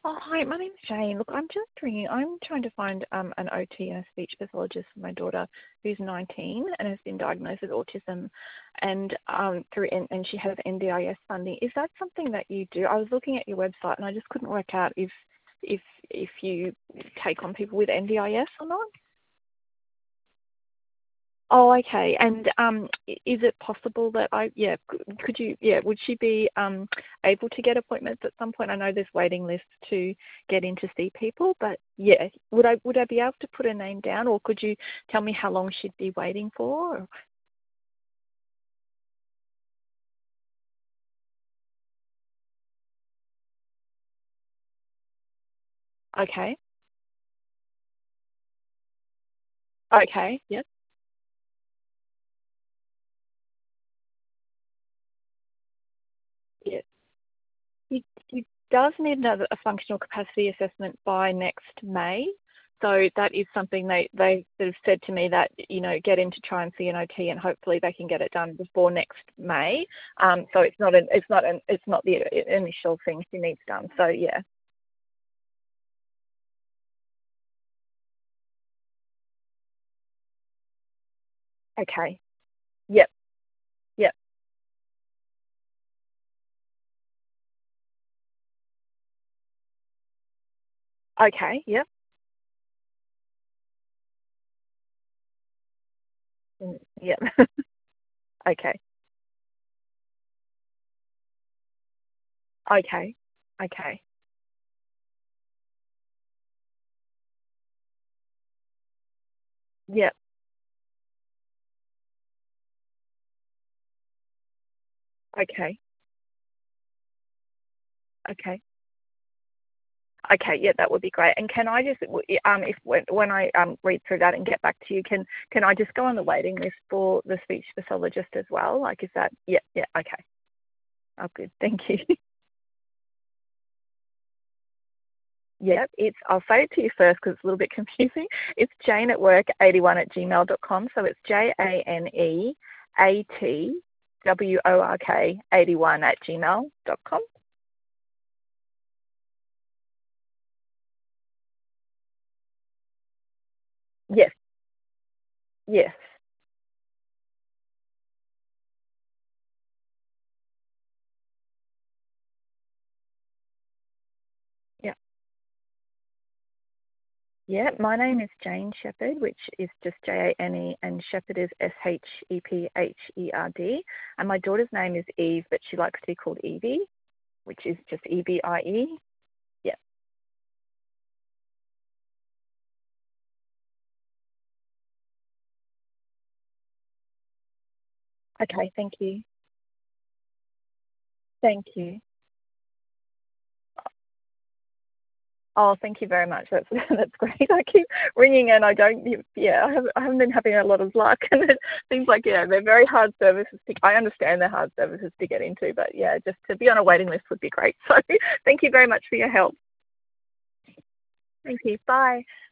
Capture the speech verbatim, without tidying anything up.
Oh, hi, my name's Jane. Look, I'm just ringing. I'm trying to find um, an O T and a speech pathologist for my daughter who's nineteen and has been diagnosed with autism and um, through and, and she has N D I S funding. Is that something that you do? I was looking at your website and I just couldn't work out if if if you take on people with N D I S or not. Oh, okay. And um, i- is it possible that I, yeah, c- could you, yeah, would she be um, able to get appointments at some point? I know there's waiting lists to get in to see people, but yeah, would I would I be able to put her name down, or could you tell me how long she'd be waiting for? Okay. Okay. Yep. Yeah. He, he does need another a functional capacity assessment by next May. So that is something they, they sort of said to me that, you know, get him to try and see an O T and hopefully they can get it done before next May. Um, so it's not an, it's not an, it's not the initial thing she needs done. So yeah. Okay. Yep. Yep. Okay. Yep. Mm, yep. Okay. Okay. Okay. Yep. Okay. Okay. Okay, yeah, that would be great. And can I just, um, if when, when I um, read through that and get back to you, can can I just go on the waiting list for the speech pathologist as well? Like, is that, yeah, yeah, okay. Oh, good. Thank you. Yep, it's, I'll say it to you first because it's a little bit confusing. It's Jane at work eighty-one at gmail dot com. So it's J A N E A T W O R K eighty-one at gmail dot com. Yes, yes. Yeah. Yeah, my name is Jane Shepherd, which is just J A N E, and Shepherd is S H E P H E R D. And my daughter's name is Eve, but she likes to be called Evie, which is just E V I E. Yeah. Okay, thank you. Thank you. Oh, thank you very much. That's that's great. I keep ringing and I don't. Yeah, I haven't, I haven't been having a lot of luck, and it seems like yeah, they're very hard services. To, I understand they're hard services to get into, but yeah, just to be on a waiting list would be great. So, thank you very much for your help. Thank you. Bye.